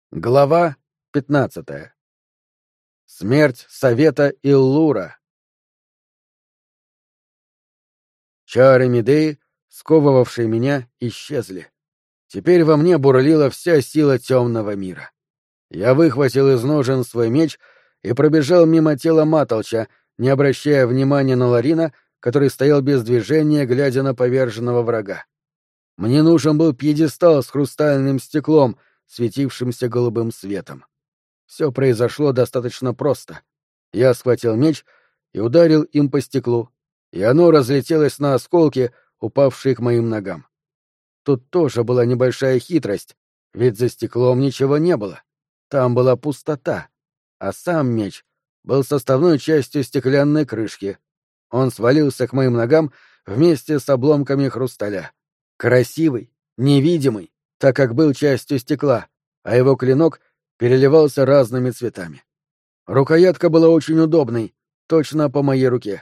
Глава 15. Смерть Совета Иллура. Чары Медеи, сковывавшие меня, исчезли. Теперь во мне бурлила вся сила темного мира. Я выхватил из ножен свой меч и пробежал мимо тела Матолча, не обращая внимания на Ларина, который стоял без движения, глядя на поверженного врага. Мне нужен был пьедестал с хрустальным стеклом, светившимся голубым светом. Все произошло достаточно просто. Я схватил меч и ударил им по стеклу, и оно разлетелось на осколки, упавшие к моим ногам. Тут тоже была небольшая хитрость, ведь за стеклом ничего не было. Там была пустота, а сам меч был составной частью стеклянной крышки. Он свалился к моим ногам вместе с обломками хрусталя. Красивый, невидимый, так как был частью стекла, а его клинок переливался разными цветами. Рукоятка была очень удобной, точно по моей руке.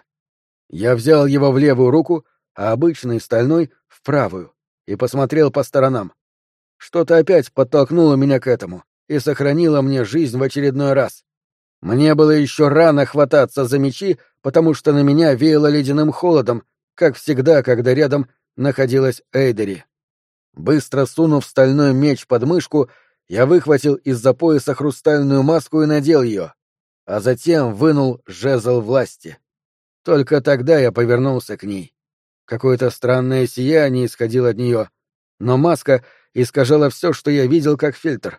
Я взял его в левую руку, а обычный стальной — в правую, и посмотрел по сторонам. Что-то опять подтолкнуло меня к этому и сохранило мне жизнь в очередной раз. Мне было еще рано хвататься за мечи, потому что на меня веяло ледяным холодом, как всегда, когда рядом находилась Эйдери. Быстро сунув стальной меч под мышку, я выхватил из-за пояса хрустальную маску и надел ее, а затем вынул жезл власти. Только тогда я повернулся к ней. Какое-то странное сияние исходило от нее, но маска искажала все, что я видел, как фильтр.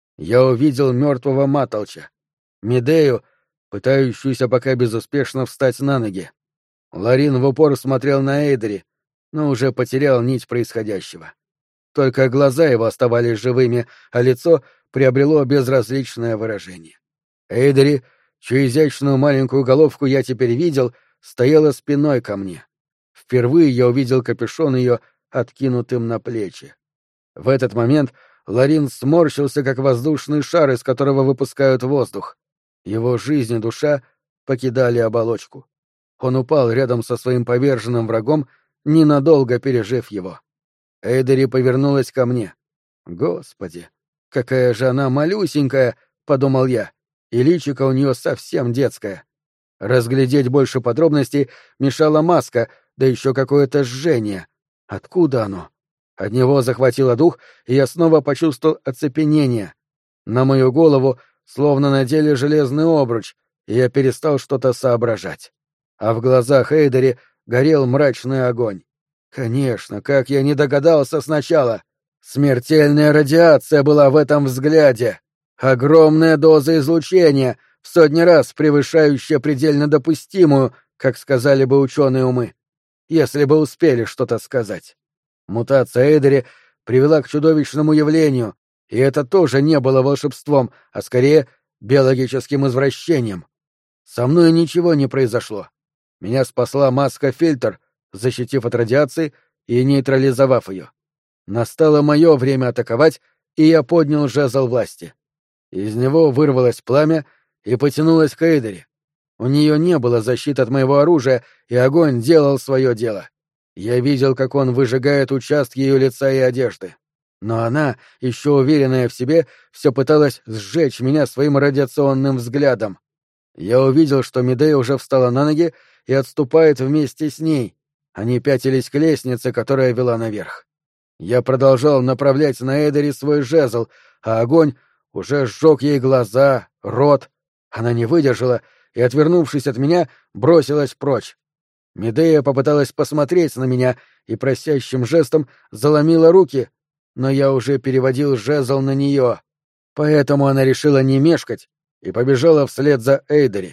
Я увидел мертвого Матолча, Медею, пытающуюся пока безуспешно встать на ноги. Ларин в упор смотрел на Эйдери, но уже потерял нить происходящего. Только глаза его оставались живыми, а лицо приобрело безразличное выражение. Эйдери, чью изящную маленькую головку я теперь видел, стояла спиной ко мне. Впервые я увидел капюшон ее откинутым на плечи. В этот момент Ларин сморщился, как воздушный шар, из которого выпускают воздух. Его жизнь и душа покидали оболочку. Он упал рядом со своим поверженным врагом, ненадолго пережив его. Эйдери повернулась ко мне. «Господи, какая же она малюсенькая!» — подумал я, и личико у нее совсем детское. Разглядеть больше подробностей мешала маска, да еще какое-то жжение. Откуда оно? От него захватило дух, и я снова почувствовал оцепенение. На мою голову словно надели железный обруч, и я перестал что-то соображать. А в глазах Эйдери горел мрачный огонь. Конечно, как я не догадался сначала. Смертельная радиация была в этом взгляде. Огромная доза излучения, в сотни раз превышающая предельно допустимую, как сказали бы ученые умы. Если бы успели что-то сказать. Мутация Эйдери привела к чудовищному явлению, и это тоже не было волшебством, а скорее биологическим извращением. Со мной ничего не произошло. Меня спасла маска-фильтр, защитив от радиации и нейтрализовав ее. Настало мое время атаковать, и я поднял жезл власти. Из него вырвалось пламя и потянулось к Эйдери. У нее не было защиты от моего оружия, и огонь делал свое дело. Я видел, как он выжигает участки ее лица и одежды. Но она, еще уверенная в себе, все пыталась сжечь меня своим радиационным взглядом. Я увидел, что Медея уже встала на ноги и отступает вместе с ней. Они пятились к лестнице, которая вела наверх. Я продолжал направлять на Эйдери свой жезл, а огонь уже сжег ей глаза, рот. Она не выдержала и, отвернувшись от меня, бросилась прочь. Медея попыталась посмотреть на меня и просящим жестом заломила руки, но я уже переводил жезл на нее. Поэтому она решила не мешкать и побежала вслед за Эйдери.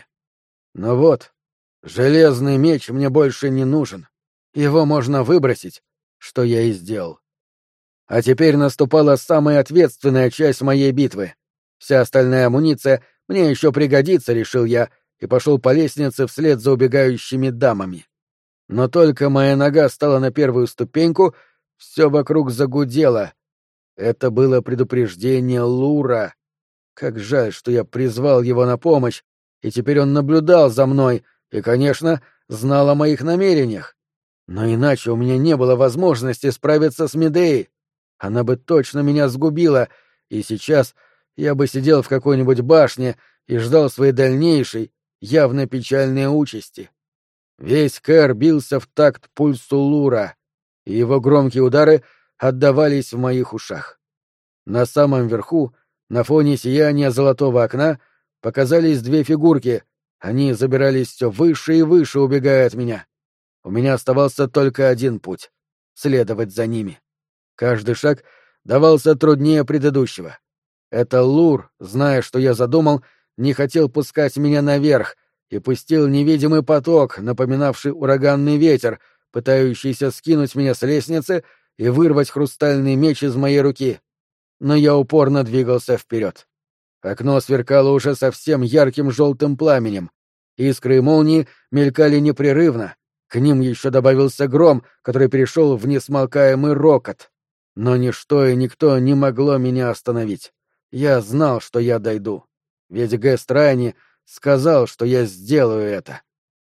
Но вот, железный меч мне больше не нужен. Его можно выбросить, что я и сделал. А теперь наступала самая ответственная часть моей битвы. Вся остальная амуниция мне еще пригодится, решил я, и пошел по лестнице вслед за убегающими дамами. Но только моя нога стала на первую ступеньку, все вокруг загудело. Это было предупреждение Лура. Как жаль, что я призвал его на помощь, и теперь он наблюдал за мной и, конечно, знал о моих намерениях. Но иначе у меня не было возможности справиться с Медеей. Она бы точно меня сгубила, и сейчас я бы сидел в какой-нибудь башне и ждал своей дальнейшей, явно печальной участи. Весь Кэр бился в такт пульсу Лура, и его громкие удары отдавались в моих ушах. На самом верху, на фоне сияния золотого окна, показались две фигурки. Они забирались все выше и выше, убегая от меня. У меня оставался только один путь — следовать за ними. Каждый шаг давался труднее предыдущего. Это Лур, зная, что я задумал, не хотел пускать меня наверх и пустил невидимый поток, напоминавший ураганный ветер, пытающийся скинуть меня с лестницы и вырвать хрустальный меч из моей руки. Но я упорно двигался вперед. Окно сверкало уже совсем ярким желтым пламенем. Искры и молнии мелькали непрерывно. К ним еще добавился гром, который перешел в несмолкаемый рокот. Но ничто и никто не могло меня остановить. Я знал, что я дойду. Ведь Гэстрайни сказал, что я сделаю это.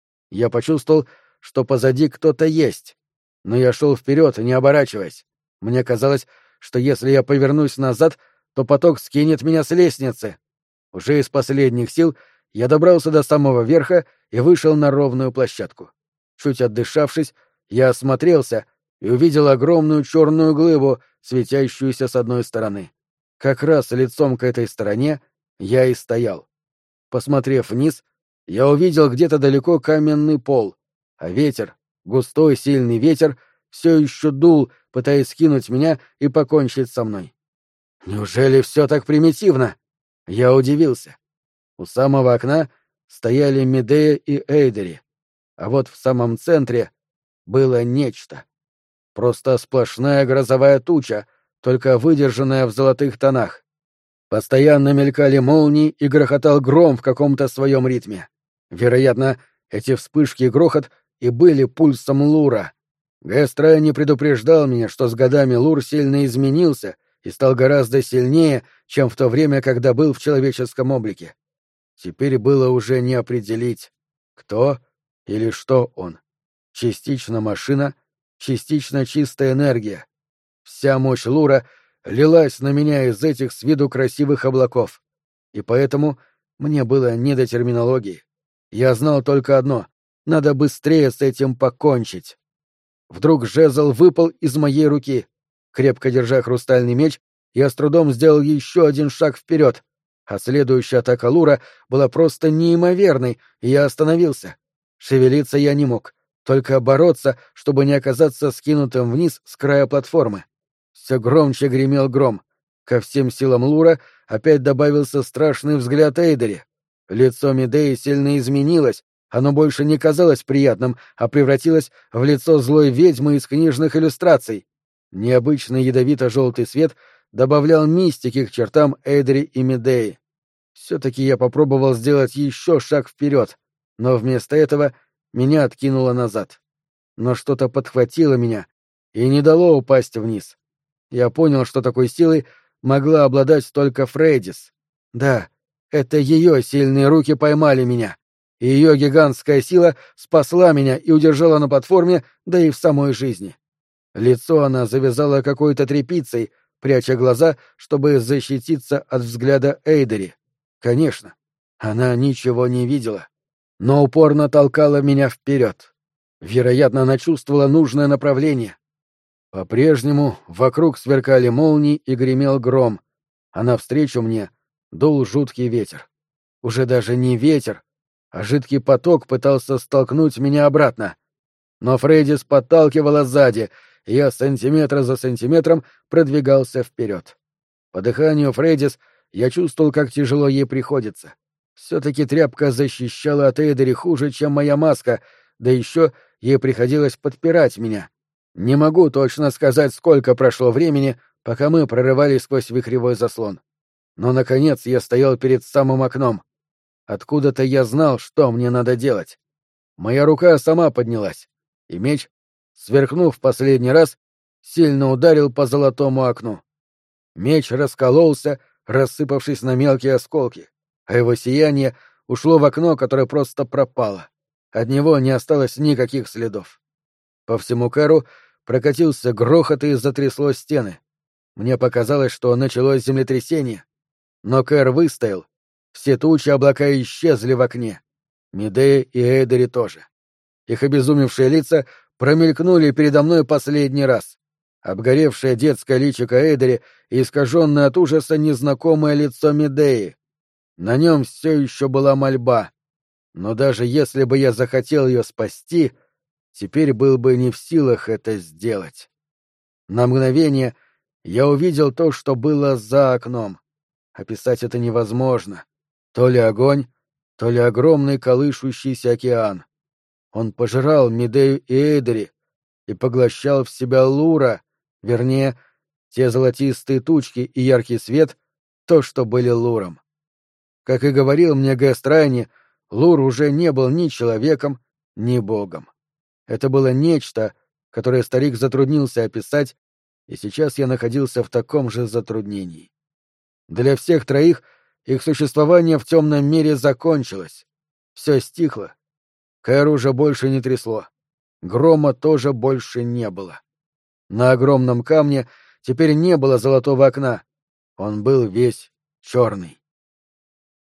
Я почувствовал, что позади кто-то есть. Но я шел вперед, не оборачиваясь. Мне казалось, что если я повернусь назад, то поток скинет меня с лестницы. Уже из последних сил я добрался до самого верха и вышел на ровную площадку. Чуть отдышавшись, я осмотрелся и увидел огромную черную глыбу, светящуюся с одной стороны. Как раз лицом к этой стороне я и стоял. Посмотрев вниз, я увидел где-то далеко каменный пол, а ветер, густой сильный ветер, все еще дул, пытаясь скинуть меня и покончить со мной. Неужели все так примитивно? Я удивился. У самого окна стояли Медея и Эйдери, а вот в самом центре было нечто. Просто сплошная грозовая туча, только выдержанная в золотых тонах. Постоянно мелькали молнии и грохотал гром в каком-то своем ритме. Вероятно, эти вспышки и грохот и были пульсом Лура. Гэстра не предупреждал меня, что с годами Лур сильно изменился и стал гораздо сильнее, чем в то время, когда был в человеческом облике. Теперь было уже не определить, кто или что он. Частично машина, частично чистая энергия. Вся мощь Лура лилась на меня из этих с виду красивых облаков. И поэтому мне было не до терминологии. Я знал только одно — надо быстрее с этим покончить. Вдруг жезл выпал из моей руки. Крепко держа хрустальный меч, я с трудом сделал еще один шаг вперед, а следующая атака Лура была просто неимоверной, и я остановился. Шевелиться я не мог, только бороться, чтобы не оказаться скинутым вниз с края платформы. Все громче гремел гром. Ко всем силам Лура опять добавился страшный взгляд Эйдери. Лицо Медеи сильно изменилось, оно больше не казалось приятным, а превратилось в лицо злой ведьмы из книжных иллюстраций. Необычный ядовито-желтый свет добавлял мистики к чертам Эйдери и Медеи. Все-таки я попробовал сделать еще шаг вперед, но вместо этого меня откинуло назад. Но что-то подхватило меня и не дало упасть вниз. Я понял, что такой силой могла обладать только Фрейдис. Да, это ее сильные руки поймали меня, и ее гигантская сила спасла меня и удержала на платформе, да и в самой жизни. Лицо она завязала какой-то тряпицей, пряча глаза, чтобы защититься от взгляда Эйдери. Конечно, она ничего не видела, но упорно толкала меня вперед. Вероятно, она чувствовала нужное направление. По-прежнему вокруг сверкали молнии и гремел гром, а навстречу мне дул жуткий ветер. Уже даже не ветер, а жидкий поток пытался столкнуть меня обратно. Но Фрейдис подталкивала сзади, и я сантиметр за сантиметром продвигался вперед. По дыханию Фрейдис я чувствовал, как тяжело ей приходится. Все-таки тряпка защищала от Эйдери хуже, чем моя маска, да еще ей приходилось подпирать меня. Не могу точно сказать, сколько прошло времени, пока мы прорывались сквозь вихревой заслон. Но, наконец, я стоял перед самым окном. Откуда-то я знал, что мне надо делать. Моя рука сама поднялась, и меч, сверкнув в последний раз, сильно ударил по золотому окну. Меч раскололся, рассыпавшись на мелкие осколки, а его сияние ушло в окно, которое просто пропало. От него не осталось никаких следов. По всему Кэру прокатился грохот и затрясло стены. Мне показалось, что началось землетрясение. Но Кэр выстоял. Все тучи облака исчезли в окне. Медея и Эйдери тоже. Их обезумевшие лица промелькнули передо мной последний раз. Обгоревшее детское личико Эйдери и искаженное от ужаса незнакомое лицо Медеи. На нем все еще была мольба. Но даже если бы я захотел ее спасти, теперь был бы не в силах это сделать. На мгновение я увидел то, что было за окном. Описать это невозможно. То ли огонь, то ли огромный колышущийся океан. Он пожирал Медею и Эйдери и поглощал в себя Лура, вернее, те золотистые тучки и яркий свет, то, что были Луром. Как и говорил мне Гэстрайни, Лур уже не был ни человеком, ни богом. Это было нечто, которое старик затруднился описать, и сейчас я находился в таком же затруднении. Для всех троих их существование в темном мире закончилось. Все стихло. Кэр уже больше не трясло. Грома тоже больше не было. На огромном камне теперь не было золотого окна. Он был весь черный.